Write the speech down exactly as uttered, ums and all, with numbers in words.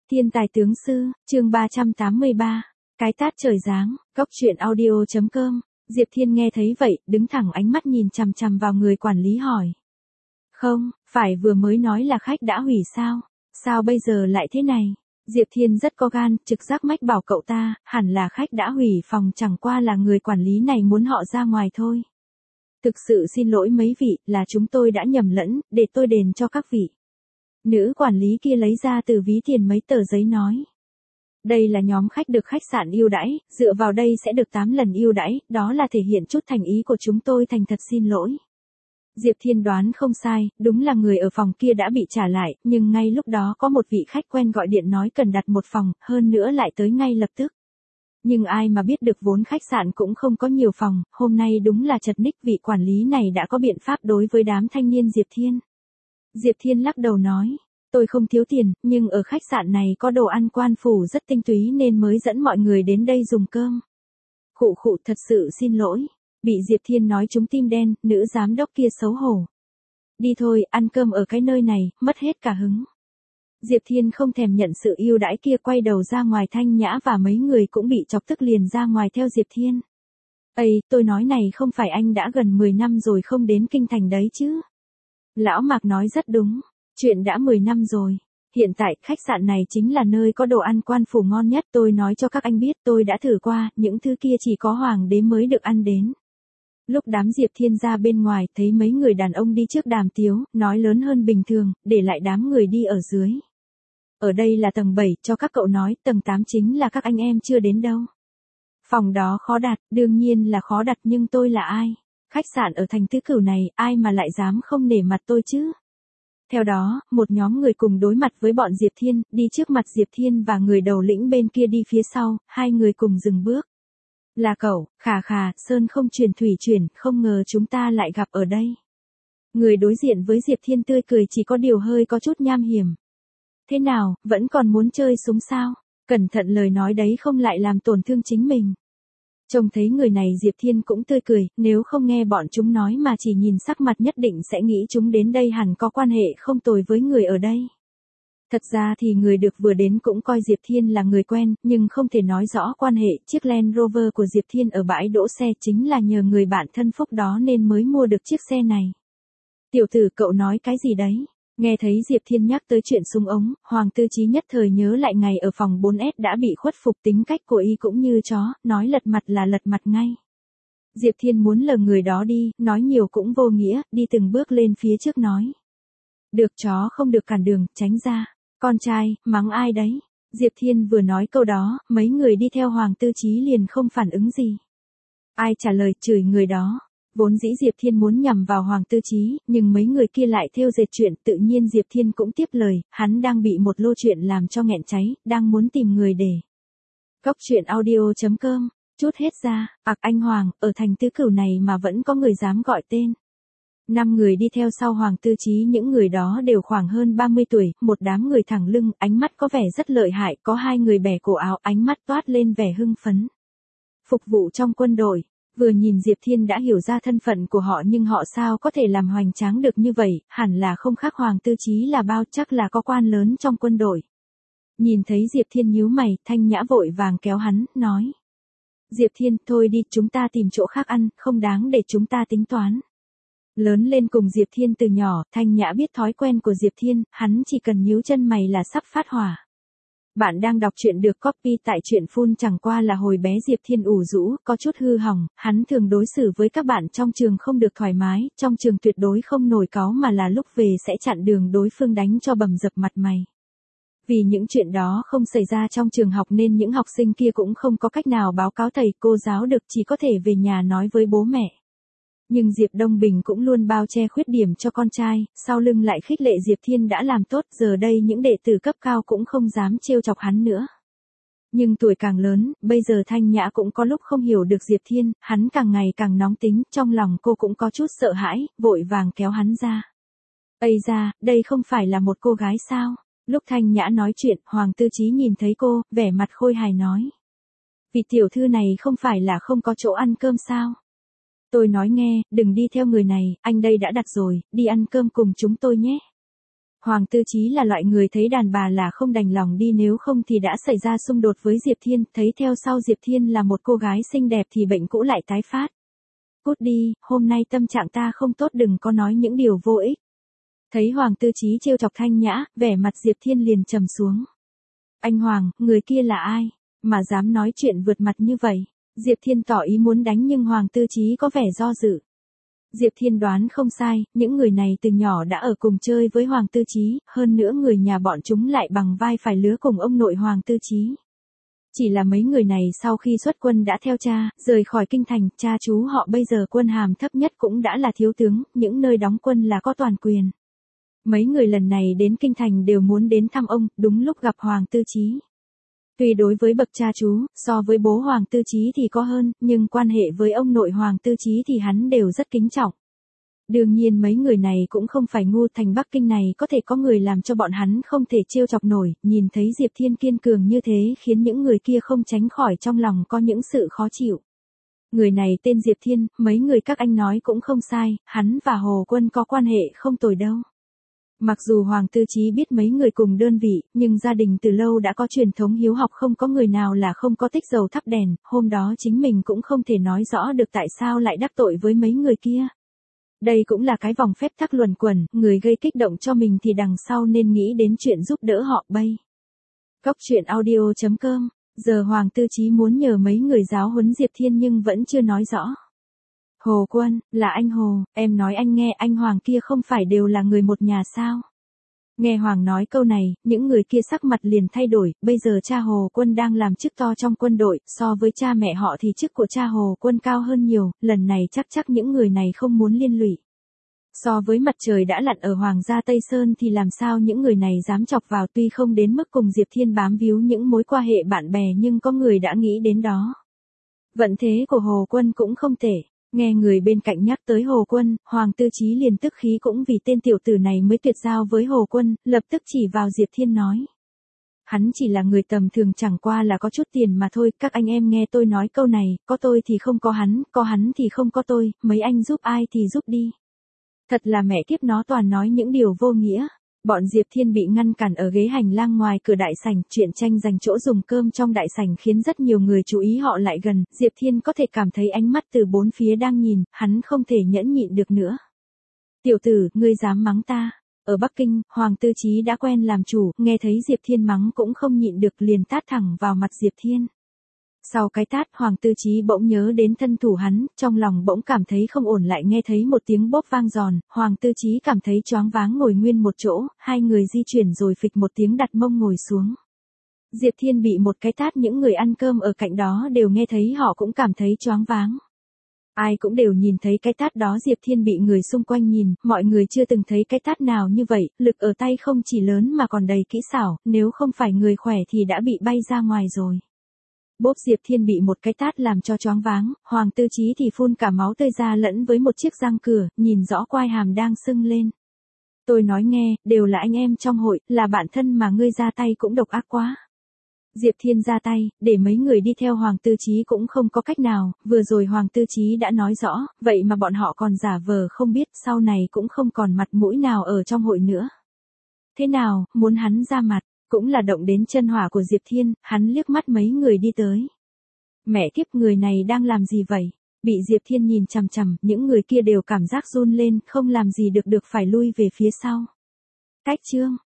Thiên tài tướng sư, chương ba trăm tám mươi ba, cái tát trời giáng, góc truyện audio.com, Diệp Thiên nghe thấy vậy, đứng thẳng ánh mắt nhìn chằm chằm vào người quản lý hỏi. Không, phải vừa mới nói là khách đã hủy sao? Sao bây giờ lại thế này? Diệp Thiên rất có gan, trực giác mách bảo cậu ta, hẳn là khách đã hủy phòng, chẳng qua là người quản lý này muốn họ ra ngoài thôi. Thực sự xin lỗi mấy vị, là chúng tôi đã nhầm lẫn, để tôi đền cho các vị. Nữ quản lý kia lấy ra từ ví tiền mấy tờ giấy nói. Đây là nhóm khách được khách sạn ưu đãi, dựa vào đây sẽ được tám lần ưu đãi, đó là thể hiện chút thành ý của chúng tôi, thành thật xin lỗi. Diệp Thiên đoán không sai, đúng là người ở phòng kia đã bị trả lại, nhưng ngay lúc đó có một vị khách quen gọi điện nói cần đặt một phòng, hơn nữa lại tới ngay lập tức. Nhưng ai mà biết được vốn khách sạn cũng không có nhiều phòng, hôm nay đúng là chật ních, vị quản lý này đã có biện pháp đối với đám thanh niên Diệp Thiên. Diệp Thiên lắc đầu nói, tôi không thiếu tiền, nhưng ở khách sạn này có đồ ăn quan phủ rất tinh túy nên mới dẫn mọi người đến đây dùng cơm. Khụ khụ, thật sự xin lỗi. Bị Diệp Thiên nói trúng tim đen, nữ giám đốc kia xấu hổ. Đi thôi, ăn cơm ở cái nơi này, mất hết cả hứng. Diệp Thiên không thèm nhận sự ưu đãi kia, quay đầu ra ngoài. Thanh Nhã và mấy người cũng bị chọc tức liền ra ngoài theo Diệp Thiên. Ây, tôi nói này, không phải anh đã gần mười năm rồi không đến kinh thành đấy chứ? Lão Mạc nói rất đúng, chuyện đã mười năm rồi. Hiện tại, khách sạn này chính là nơi có đồ ăn quan phủ ngon nhất. Tôi nói cho các anh biết, tôi đã thử qua, những thứ kia chỉ có hoàng đế mới được ăn đến. Lúc đám Diệp Thiên ra bên ngoài, thấy mấy người đàn ông đi trước đàm tiếu, nói lớn hơn bình thường, để lại đám người đi ở dưới. Ở đây là tầng bảy, cho các cậu nói, tầng tám chính là các anh em chưa đến đâu. Phòng đó khó đặt, đương nhiên là khó đặt, nhưng tôi là ai? Khách sạn ở thành Tứ Cửu này, ai mà lại dám không nể mặt tôi chứ? Theo đó, một nhóm người cùng đối mặt với bọn Diệp Thiên, đi trước mặt Diệp Thiên và người đầu lĩnh bên kia đi phía sau, hai người cùng dừng bước. Là cậu, khà khà, sơn không truyền thủy chuyển, không ngờ chúng ta lại gặp ở đây. Người đối diện với Diệp Thiên tươi cười, chỉ có điều hơi có chút nham hiểm. Thế nào, vẫn còn muốn chơi súng sao? Cẩn thận lời nói đấy không lại làm tổn thương chính mình. Trông thấy người này Diệp Thiên cũng tươi cười, nếu không nghe bọn chúng nói mà chỉ nhìn sắc mặt nhất định sẽ nghĩ chúng đến đây hẳn có quan hệ không tồi với người ở đây. Thật ra thì người được vừa đến cũng coi Diệp Thiên là người quen, nhưng không thể nói rõ quan hệ. Chiếc Land Rover của Diệp Thiên ở bãi đỗ xe chính là nhờ người bạn thân Phúc đó nên mới mua được chiếc xe này. Tiểu tử, cậu nói cái gì đấy? Nghe thấy Diệp Thiên nhắc tới chuyện súng ống, Hoàng Tư Chí nhất thời nhớ lại ngày ở phòng bốn S đã bị khuất phục, tính cách của y cũng như chó, nói lật mặt là lật mặt ngay. Diệp Thiên muốn lờ người đó đi, nói nhiều cũng vô nghĩa, đi từng bước lên phía trước nói. Được, chó không được cản đường, tránh ra. Con trai, mắng ai đấy? Diệp Thiên vừa nói câu đó, mấy người đi theo Hoàng Tư Chí liền không phản ứng gì. Ai trả lời, chửi người đó. Vốn dĩ Diệp Thiên muốn nhằm vào Hoàng Tư Chí, nhưng mấy người kia lại thêu dệt chuyện, tự nhiên Diệp Thiên cũng tiếp lời, hắn đang bị một lô chuyện làm cho nghẹn cháy, đang muốn tìm người để. Góc truyện audio.com, chút hết ra, ặc anh Hoàng, ở thành Tứ Cửu này mà vẫn có người dám gọi tên. Năm người đi theo sau Hoàng Tư Chí, những người đó đều khoảng hơn ba mươi tuổi, một đám người thẳng lưng, ánh mắt có vẻ rất lợi hại, có hai người bẻ cổ áo, ánh mắt toát lên vẻ hưng phấn. Phục vụ trong quân đội. Vừa nhìn Diệp Thiên đã hiểu ra thân phận của họ, nhưng họ sao có thể làm hoành tráng được như vậy, hẳn là không khác Hoàng Tư Chí là bao, chắc là có quan lớn trong quân đội. Nhìn thấy Diệp Thiên nhíu mày, Thanh Nhã vội vàng kéo hắn, nói. Diệp Thiên, thôi đi, chúng ta tìm chỗ khác ăn, không đáng để chúng ta tính toán. Lớn lên cùng Diệp Thiên từ nhỏ, Thanh Nhã biết thói quen của Diệp Thiên, hắn chỉ cần nhíu chân mày là sắp phát hỏa. Bạn đang đọc truyện được copy tại truyện phun, chẳng qua là hồi bé Diệp Thiên ủ rũ, có chút hư hỏng, hắn thường đối xử với các bạn trong trường không được thoải mái, trong trường tuyệt đối không nổi cáu mà là lúc về sẽ chặn đường đối phương đánh cho bầm dập mặt mày. Vì những chuyện đó không xảy ra trong trường học nên những học sinh kia cũng không có cách nào báo cáo thầy cô giáo được, chỉ có thể về nhà nói với bố mẹ. Nhưng Diệp Đông Bình cũng luôn bao che khuyết điểm cho con trai, sau lưng lại khích lệ Diệp Thiên đã làm tốt, giờ đây những đệ tử cấp cao cũng không dám trêu chọc hắn nữa. Nhưng tuổi càng lớn, bây giờ Thanh Nhã cũng có lúc không hiểu được Diệp Thiên, hắn càng ngày càng nóng tính, trong lòng cô cũng có chút sợ hãi, vội vàng kéo hắn ra. Ây da, đây không phải là một cô gái sao? Lúc Thanh Nhã nói chuyện, Hoàng Tư Chí nhìn thấy cô, vẻ mặt khôi hài nói. Vị tiểu thư này không phải là không có chỗ ăn cơm sao? Tôi nói nghe, đừng đi theo người này, anh đây đã đặt rồi, đi ăn cơm cùng chúng tôi nhé. Hoàng Tư Chí là loại người thấy đàn bà là không đành lòng đi, nếu không thì đã xảy ra xung đột với Diệp Thiên, thấy theo sau Diệp Thiên là một cô gái xinh đẹp thì bệnh cũ lại tái phát. Cút đi, hôm nay tâm trạng ta không tốt, đừng có nói những điều vô ích. Thấy Hoàng Tư Chí trêu chọc Thanh Nhã, vẻ mặt Diệp Thiên liền trầm xuống. Anh Hoàng, người kia là ai, mà dám nói chuyện vượt mặt như vậy? Diệp Thiên tỏ ý muốn đánh nhưng Hoàng Tư Chí có vẻ do dự. Diệp Thiên đoán không sai, những người này từ nhỏ đã ở cùng chơi với Hoàng Tư Chí, hơn nữa người nhà bọn chúng lại bằng vai phải lứa cùng ông nội Hoàng Tư Chí. Chỉ là mấy người này sau khi xuất quân đã theo cha, rời khỏi kinh thành, cha chú họ bây giờ quân hàm thấp nhất cũng đã là thiếu tướng, những nơi đóng quân là có toàn quyền. Mấy người lần này đến kinh thành đều muốn đến thăm ông, đúng lúc gặp Hoàng Tư Chí. Tuy đối với bậc cha chú, so với bố Hoàng Tư Chí thì có hơn, nhưng quan hệ với ông nội Hoàng Tư Chí thì hắn đều rất kính trọng. Đương nhiên mấy người này cũng không phải ngu, thành Bắc Kinh này có thể có người làm cho bọn hắn không thể trêu chọc nổi, nhìn thấy Diệp Thiên kiên cường như thế khiến những người kia không tránh khỏi trong lòng có những sự khó chịu. Người này tên Diệp Thiên, mấy người các anh nói cũng không sai, hắn và Hồ Quân có quan hệ không tồi đâu. Mặc dù Hoàng Tư Chí biết mấy người cùng đơn vị, nhưng gia đình từ lâu đã có truyền thống hiếu học, không có người nào là không có tích dầu thắp đèn, hôm đó chính mình cũng không thể nói rõ được tại sao lại đắc tội với mấy người kia. Đây cũng là cái vòng phép tắc luẩn quẩn, người gây kích động cho mình thì đằng sau nên nghĩ đến chuyện giúp đỡ họ bay. Cóc truyện audio chấm com, giờ Hoàng Tư Chí muốn nhờ mấy người giáo huấn Diệp Thiên nhưng vẫn chưa nói rõ. Hồ Quân, là anh Hồ, em nói anh nghe, anh Hoàng kia không phải đều là người một nhà sao? Nghe Hoàng nói câu này, những người kia sắc mặt liền thay đổi, bây giờ cha Hồ Quân đang làm chức to trong quân đội, so với cha mẹ họ thì chức của cha Hồ Quân cao hơn nhiều, lần này chắc chắc những người này không muốn liên lụy. So với mặt trời đã lặn ở Hoàng gia Tây Sơn thì làm sao những người này dám chọc vào, tuy không đến mức cùng Diệp Thiên bám víu những mối quan hệ bạn bè nhưng có người đã nghĩ đến đó. Vận thế của Hồ Quân cũng không tệ. Nghe người bên cạnh nhắc tới Hồ Quân, Hoàng Tư Chí liền tức khí, cũng vì tên tiểu tử này mới tuyệt giao với Hồ Quân, lập tức chỉ vào Diệp Thiên nói. Hắn chỉ là người tầm thường, chẳng qua là có chút tiền mà thôi, các anh em nghe tôi nói câu này, có tôi thì không có hắn, có hắn thì không có tôi, mấy anh giúp ai thì giúp đi. Thật là mẹ kiếp nó toàn nói những điều vô nghĩa. Bọn Diệp Thiên bị ngăn cản ở ghế hành lang ngoài cửa đại sảnh, chuyện tranh giành chỗ dùng cơm trong đại sảnh khiến rất nhiều người chú ý họ lại gần, Diệp Thiên có thể cảm thấy ánh mắt từ bốn phía đang nhìn, hắn không thể nhẫn nhịn được nữa. Tiểu tử, ngươi dám mắng ta? Ở Bắc Kinh, Hoàng Tư Chí đã quen làm chủ, nghe thấy Diệp Thiên mắng cũng không nhịn được liền tát thẳng vào mặt Diệp Thiên. Sau cái tát, Hoàng Tư Chí bỗng nhớ đến thân thủ hắn, trong lòng bỗng cảm thấy không ổn, lại nghe thấy một tiếng bóp vang giòn, Hoàng Tư Chí cảm thấy choáng váng ngồi nguyên một chỗ, hai người di chuyển rồi phịch một tiếng đặt mông ngồi xuống. Diệp Thiên bị một cái tát, những người ăn cơm ở cạnh đó đều nghe thấy, họ cũng cảm thấy choáng váng. Ai cũng đều nhìn thấy cái tát đó Diệp Thiên bị người xung quanh nhìn, mọi người chưa từng thấy cái tát nào như vậy, lực ở tay không chỉ lớn mà còn đầy kỹ xảo, nếu không phải người khỏe thì đã bị bay ra ngoài rồi. Bốp, Diệp Thiên bị một cái tát làm cho choáng váng, Hoàng Tư Chí thì phun cả máu tươi ra lẫn với một chiếc răng cửa, nhìn rõ quai hàm đang sưng lên. Tôi nói nghe, đều là anh em trong hội, là bạn thân mà ngươi ra tay cũng độc ác quá. Diệp Thiên ra tay, để mấy người đi theo Hoàng Tư Chí cũng không có cách nào, vừa rồi Hoàng Tư Chí đã nói rõ, vậy mà bọn họ còn giả vờ không biết, sau này cũng không còn mặt mũi nào ở trong hội nữa. Thế nào, muốn hắn ra mặt? Cũng là động đến chân hỏa của Diệp Thiên, hắn liếc mắt mấy người đi tới. Mẹ kiếp, người này đang làm gì vậy? Bị Diệp Thiên nhìn chằm chằm, những người kia đều cảm giác run lên, không làm gì được được phải lui về phía sau. Cách chương